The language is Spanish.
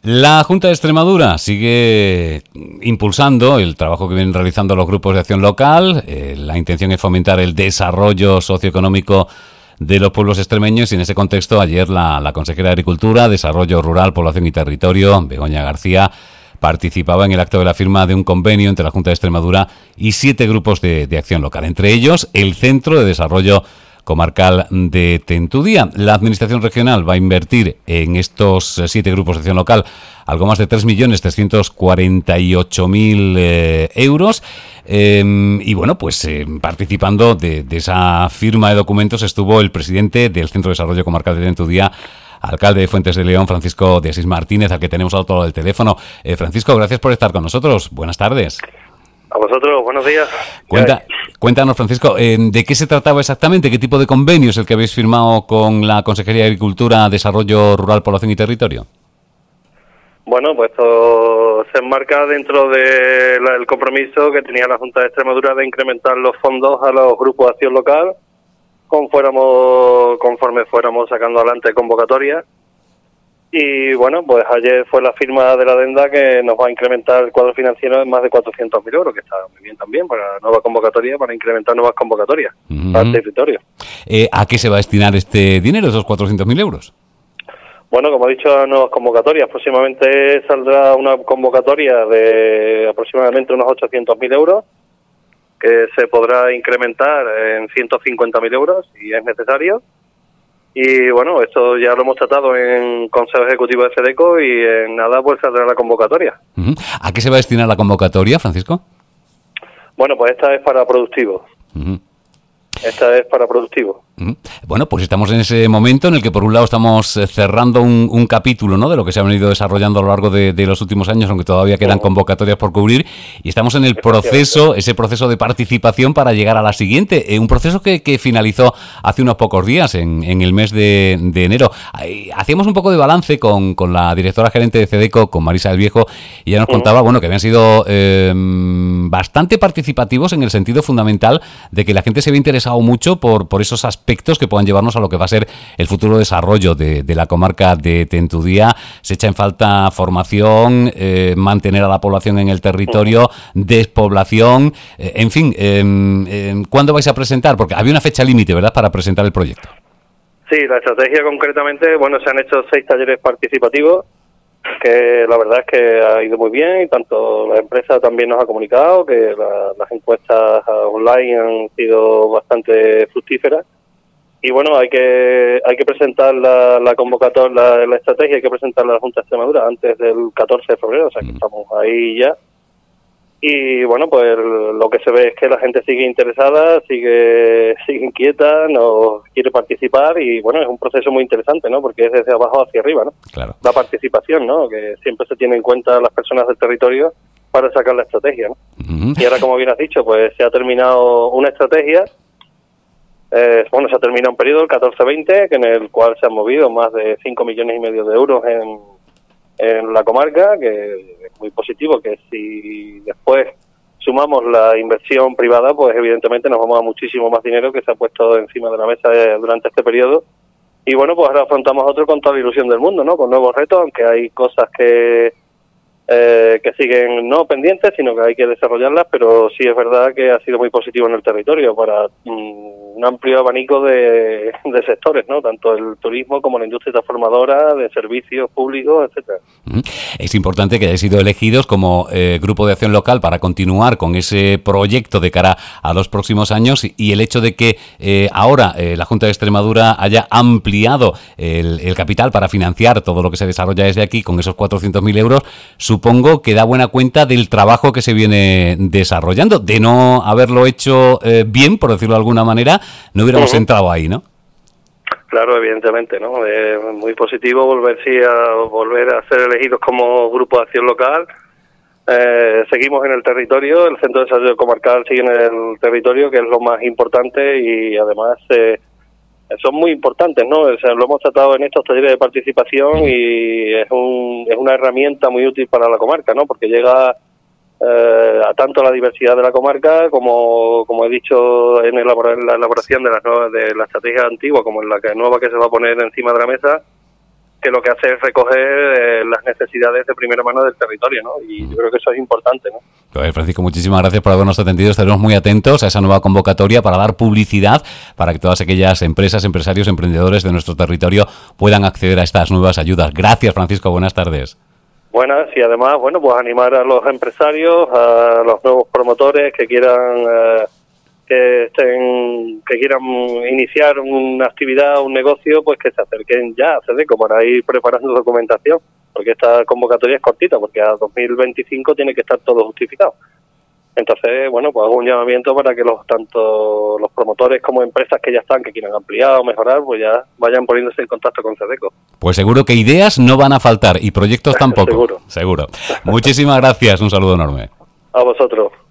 La Junta de Extremadura sigue impulsando el trabajo que vienen realizando los grupos de acción local. La intención es fomentar el desarrollo socioeconómico de los pueblos extremeños y en ese contexto ayer la consejera de Agricultura, Desarrollo Rural, Población y Territorio, Begoña García, participaba en el acto de la firma de un convenio entre la Junta de Extremadura y 7 grupos de acción local, entre ellos el Centro de Desarrollo Comarcal de Tentudía. La Administración Regional va a invertir en estos 7 grupos de acción local algo más de 3.348.000 euros. Y bueno, pues participando de esa firma de documentos estuvo el presidente del Centro de Desarrollo Comarcal de Tentudía, alcalde de Fuentes de León, Francisco de Asís Martínez, al que tenemos al otro lado del teléfono. Francisco, gracias por estar con nosotros. Buenas tardes. A vosotros, buenos días. Cuéntanos, Francisco, ¿de qué se trataba exactamente? ¿Qué tipo de convenio es el que habéis firmado con la Consejería de Agricultura, Desarrollo Rural, Población y Territorio? Bueno, pues esto se enmarca dentro del compromiso que tenía la Junta de Extremadura de incrementar los fondos a los grupos de acción local conforme fuéramos sacando adelante convocatorias. Y bueno, pues ayer fue la firma de la adenda que nos va a incrementar el cuadro financiero en más de 400.000 euros, que está muy bien también para nueva convocatoria, para incrementar nuevas convocatorias para el territorio. ¿A qué se va a destinar este dinero, esos 400.000 euros? Bueno, como he dicho, a nuevas convocatorias. Próximamente saldrá una convocatoria de aproximadamente unos 800.000 euros, que se podrá incrementar en 150.000 euros si es necesario. Y bueno, esto ya lo hemos tratado en Consejo Ejecutivo de FEDECO y en nada pues saldrá la convocatoria. ¿A qué se va a destinar la convocatoria, Francisco? Bueno, pues esta es para productivos. Esta es para productivos. Bueno, pues estamos en ese momento en el que por un lado estamos cerrando un capítulo, ¿no?, de lo que se ha venido desarrollando a lo largo de los últimos años, aunque todavía quedan convocatorias por cubrir, y estamos en el proceso, ese proceso de participación para llegar a la siguiente, un proceso que finalizó hace unos pocos días, en el mes de enero. Hacíamos un poco de balance con la directora gerente de CEDECO, con Marisa del Viejo, y ella nos contaba, bueno, que habían sido bastante participativos en el sentido fundamental de que la gente se había interesado mucho por esos aspectos que puedan llevarnos a lo que va a ser el futuro desarrollo de la comarca de Tentudía. Se echa en falta formación, mantener a la población en el territorio, despoblación, en fin. ¿Cuándo vais a presentar? Porque había una fecha límite, ¿verdad?, para presentar el proyecto. Sí, la estrategia concretamente, bueno, se han hecho 6 talleres participativos, que la verdad es que ha ido muy bien, y tanto la empresa también nos ha comunicado que las encuestas online han sido bastante fructíferas. Y bueno, hay que presentar la convocatoria, la estrategia, hay que presentarla a la Junta de Extremadura antes del 14 de febrero, o sea que estamos ahí ya. Y bueno, pues lo que se ve es que la gente sigue interesada, sigue inquieta, no quiere participar, y bueno, es un proceso muy interesante, ¿no?, porque es desde abajo hacia arriba, ¿no? Claro. La participación, ¿no?, que siempre se tiene en cuenta las personas del territorio para sacar la estrategia, ¿no? Y ahora, como bien has dicho, pues se ha terminado una estrategia. Bueno, se ha terminado un periodo, el 14-20, en el cual se han movido más de 5,5 millones de euros en la comarca, que es muy positivo, que si después sumamos la inversión privada, pues evidentemente nos vamos a muchísimo más dinero que se ha puesto encima de la mesa durante este periodo. Y bueno, pues ahora afrontamos otro con toda la ilusión del mundo, ¿no?, con nuevos retos, aunque hay cosas que siguen no pendientes, sino que hay que desarrollarlas, pero sí es verdad que ha sido muy positivo en el territorio para un amplio abanico de sectores, ¿no?, tanto el turismo como la industria transformadora, de servicios públicos, etcétera. Es importante que hayáis sido elegidos como grupo de acción local para continuar con ese proyecto de cara a los próximos años, y el hecho de que ahora la Junta de Extremadura haya ampliado el capital para financiar todo lo que se desarrolla desde aquí con esos 400.000 euros, supongo que da buena cuenta del trabajo que se viene desarrollando. De no haberlo hecho bien, por decirlo de alguna manera, no hubiéramos entrado ahí, ¿no? Claro, evidentemente, ¿no? Es muy positivo volver a ser elegidos como grupo de acción local. Seguimos en el territorio, el Centro de Desarrollo Comarcal sigue en el territorio, que es lo más importante, y además son muy importantes, ¿no? O sea, lo hemos tratado en estos talleres de participación y es una herramienta muy útil para la comarca, ¿no?, porque llega a tanto la diversidad de la comarca como he dicho, en la elaboración de la estrategia antigua como en la nueva que se va a poner encima de la mesa, que lo que hace es recoger las necesidades de primera mano del territorio, ¿no? Y yo creo que eso es importante, ¿no? Pues, Francisco, muchísimas gracias por habernos atendido. Estaremos muy atentos a esa nueva convocatoria para dar publicidad, para que todas aquellas empresas, empresarios, emprendedores de nuestro territorio puedan acceder a estas nuevas ayudas. Gracias, Francisco. Buenas tardes. Buenas, y además, bueno, pues animar a los empresarios, a los nuevos promotores que quieran que quieran iniciar una actividad, un negocio, pues que se acerquen ya a CEDECO para ir preparando documentación, porque esta convocatoria es cortita, porque a 2025 tiene que estar todo justificado. Entonces, bueno, pues hago un llamamiento para que tanto los promotores como empresas que ya están, que quieran ampliar o mejorar, pues ya vayan poniéndose en contacto con CEDECO. Pues seguro que ideas no van a faltar y proyectos tampoco. Seguro. Seguro. Muchísimas gracias, un saludo enorme. A vosotros.